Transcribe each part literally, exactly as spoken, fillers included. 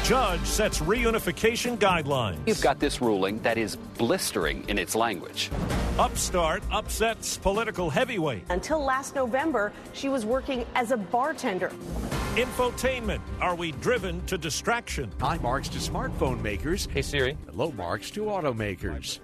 Judge sets reunification guidelines. You've got this ruling that is blistering in its language. Upstart upsets political heavyweight. Until last November, she was working as a bartender. Infotainment. Are we driven to distraction? High marks to smartphone makers. Hey, Siri. Low marks to automakers.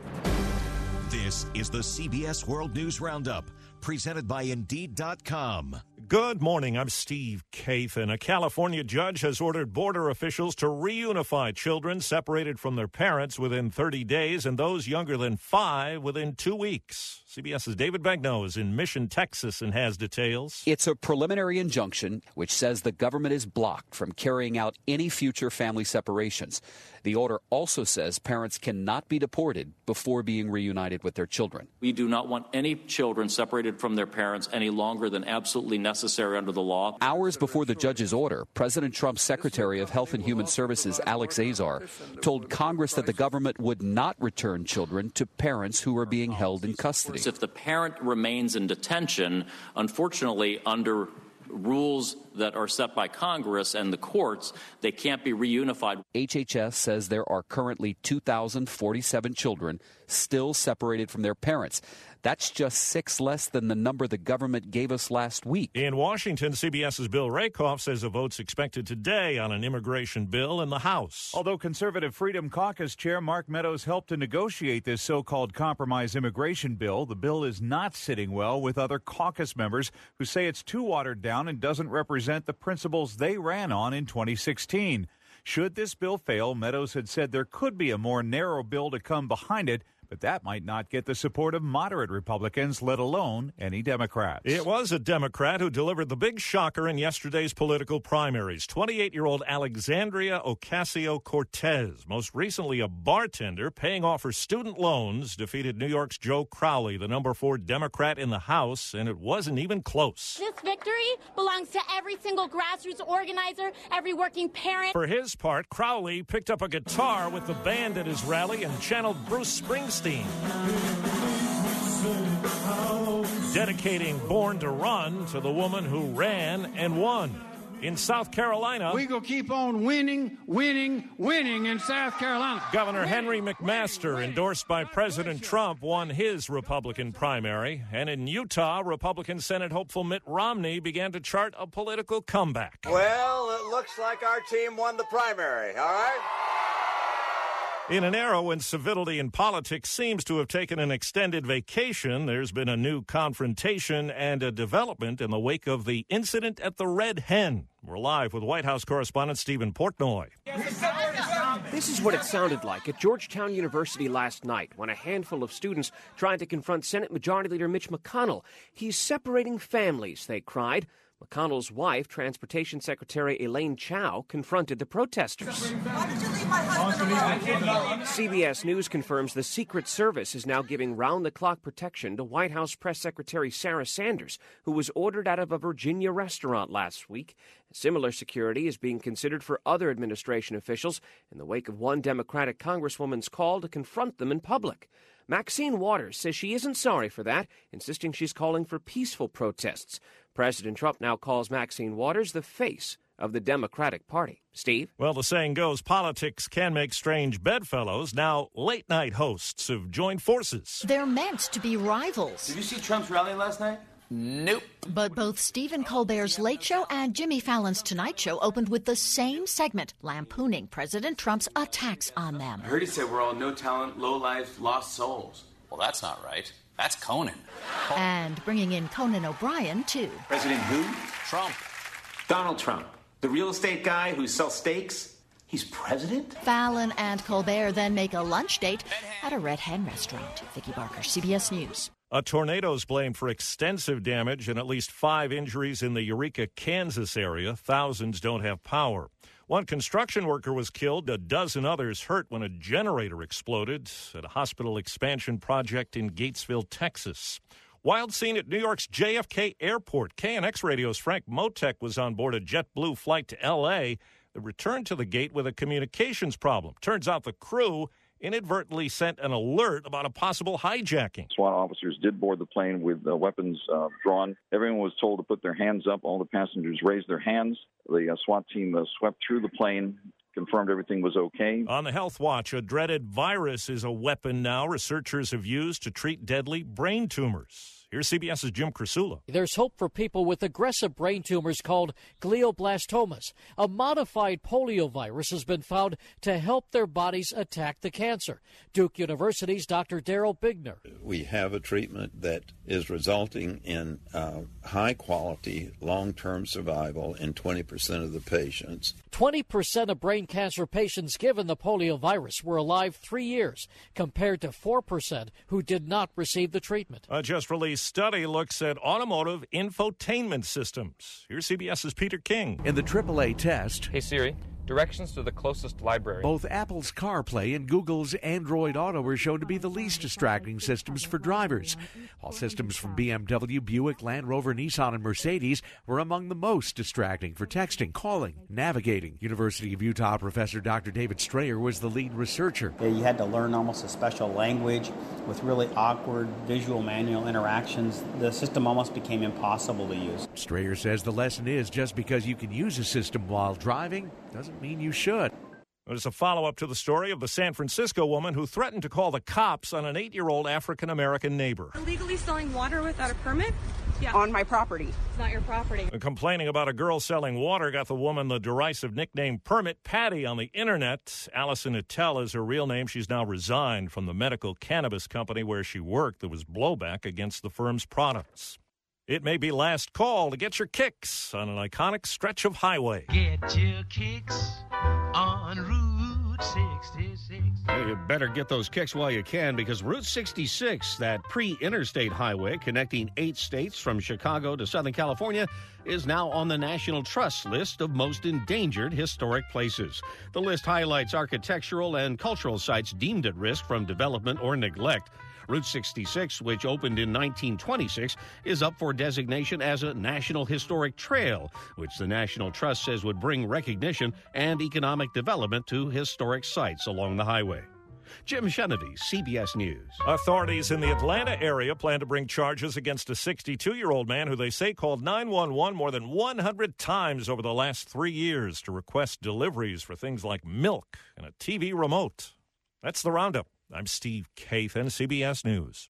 This is the C B S World News Roundup, presented by Indeed dot com. Good morning. I'm Steve Kathan. A California judge has ordered border officials to reunify children separated from their parents within thirty days and those younger than five within two weeks. CBS's David Begnaud is in Mission, Texas, and has details. It's a preliminary injunction which says the government is blocked from carrying out any future family separations. The order also says parents cannot be deported before being reunited with their children. We do not want any children separated from their parents any longer than absolutely necessary under the law. Hours before the judge's order, President Trump's Secretary of Health and Human Services, Alex Azar, told Congress that the government would not return children to parents who are being held in custody. If the parent remains in detention, unfortunately, under rules that are set by Congress and the courts, they can't be reunified. H H S says there are currently two thousand forty-seven children still separated from their parents. That's just six less than the number the government gave us last week. In Washington, CBS's Bill Rakoff says a vote's expected today on an immigration bill in the House. Although Conservative Freedom Caucus Chair Mark Meadows helped to negotiate this so-called compromise immigration bill, the bill is not sitting well with other caucus members who say it's too watered down and doesn't represent the principles they ran on in twenty sixteen. Should this bill fail, Meadows had said there could be a more narrow bill to come behind it, but that might not get the support of moderate Republicans, let alone any Democrats. It was a Democrat who delivered the big shocker in yesterday's political primaries. twenty-eight-year-old Alexandria Ocasio-Cortez, most recently a bartender paying off her student loans, defeated New York's Joe Crowley, the number four Democrat in the House, and it wasn't even close. This victory belongs to every single grassroots organizer, every working parent. For his part, Crowley picked up a guitar with the band at his rally and channeled Bruce Springsteen, dedicating Born to Run to the woman who ran and won. In South Carolina, we gonna keep on winning, winning, winning in South Carolina. Governor Henry McMaster, endorsed by President Trump, won his Republican primary. And in Utah, Republican Senate hopeful Mitt Romney began to chart a political comeback. Well, it looks like our team won the primary, all right? In an era when civility in politics seems to have taken an extended vacation, there's been a new confrontation and a development in the wake of the incident at the Red Hen. We're live with White House correspondent Stephen Portnoy. This is what it sounded like at Georgetown University last night when a handful of students tried to confront Senate Majority Leader Mitch McConnell. He's separating families, they cried. McConnell's wife, Transportation Secretary Elaine Chao, confronted the protesters. Why did you leave my husband? C B S News confirms the Secret Service is now giving round-the-clock protection to White House Press Secretary Sarah Sanders, who was ordered out of a Virginia restaurant last week. Similar security is being considered for other administration officials in the wake of one Democratic congresswoman's call to confront them in public. Maxine Waters says she isn't sorry for that, insisting she's calling for peaceful protests. President Trump now calls Maxine Waters the face of the Democratic Party. Steve? Well, the saying goes, politics can make strange bedfellows. Now, late-night hosts have joined forces. They're meant to be rivals. Did you see Trump's rally last night? Nope. But both Stephen Colbert's Late Show and Jimmy Fallon's Tonight Show opened with the same segment, lampooning President Trump's attacks on them. I heard he said we're all no talent, low lives, lost souls. Well, that's not right. That's Conan. And bringing in Conan O'Brien, too. President who? Trump. Donald Trump. The real estate guy who sells steaks? He's president? Fallon and Colbert then make a lunch date at a Red Hen restaurant. Vicki Barker, C B S News. A tornado's blamed for extensive damage and at least five injuries in the Eureka, Kansas area. Thousands don't have power. One construction worker was killed, a dozen others hurt when a generator exploded at a hospital expansion project in Gatesville, Texas. Wild scene at New York's J F K Airport. K N X Radio's Frank Motek was on board a JetBlue flight to L A that returned to the gate with a communications problem. Turns out the crew inadvertently sent an alert about a possible hijacking. SWAT officers did board the plane with uh, weapons uh, drawn. Everyone was told to put their hands up. All the passengers raised their hands. The uh, SWAT team uh, swept through the plane, confirmed everything was okay. On the Health Watch, a dreaded virus is a weapon now researchers have used to treat deadly brain tumors. Here's CBS's Jim Krasula. There's hope for people with aggressive brain tumors called glioblastomas. A modified poliovirus has been found to help their bodies attack the cancer. Duke University's Doctor Daryl Bigner. We have a treatment that is resulting in uh, high-quality, long-term survival in twenty percent of the patients. twenty percent of brain cancer patients given the poliovirus were alive three years, compared to four percent who did not receive the treatment. A just-released study looks at automotive infotainment systems. Here's CBS's Peter King. In the triple A test, Hey Siri, directions to the closest library. Both Apple's CarPlay and Google's Android Auto were shown to be the least distracting systems for drivers. While systems from B M W, Buick, Land Rover, Nissan, and Mercedes were among the most distracting for texting, calling, navigating. University of Utah professor Doctor David Strayer was the lead researcher. Yeah, you had to learn almost a special language with really awkward visual manual interactions. The system almost became impossible to use. Strayer says the lesson is just because you can use a system while driving doesn't mean you should. There's a follow-up to the story of the San Francisco woman who threatened to call the cops on an eight-year-old African-American neighbor. Illegally selling water without a permit? Yeah. On my property. It's not your property. And complaining about a girl selling water got the woman the derisive nickname Permit Patty on the internet. Allison Attell is her real name. She's now resigned from the medical cannabis company where she worked. There was blowback against the firm's products. It may be last call to get your kicks on an iconic stretch of highway. Get your kicks on Route sixty-six. Well, you better get those kicks while you can, because Route sixty-six, that pre-interstate highway connecting eight states from Chicago to Southern California, is now on the National Trust list of most endangered historic places. The list highlights architectural and cultural sites deemed at risk from development or neglect. Route sixty-six, which opened in nineteen twenty-six, is up for designation as a National Historic Trail, which the National Trust says would bring recognition and economic development to historic sites along the highway. Jim Genovese, C B S News. Authorities in the Atlanta area plan to bring charges against a sixty-two-year-old man who they say called nine one one more than one hundred times over the last three years to request deliveries for things like milk and a T V remote. That's the Roundup. I'm Steve Kathan, C B S News.